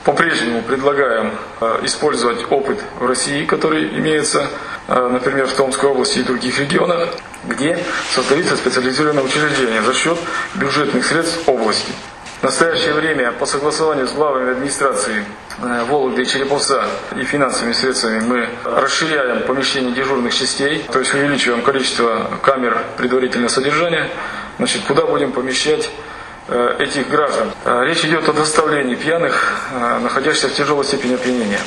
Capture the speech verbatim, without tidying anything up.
по-прежнему предлагаем использовать опыт в России, который имеется, например, в Томской области и других регионах, где создаются специализированные учреждения за счет бюджетных средств области. В настоящее время по согласованию с главами администрации Вологды и Череповца и финансовыми средствами мы расширяем помещение дежурных частей, то есть увеличиваем количество камер предварительного содержания, значит, куда будем помещать этих граждан. Речь идет о доставлении пьяных, находящихся в тяжелой степени опьянения.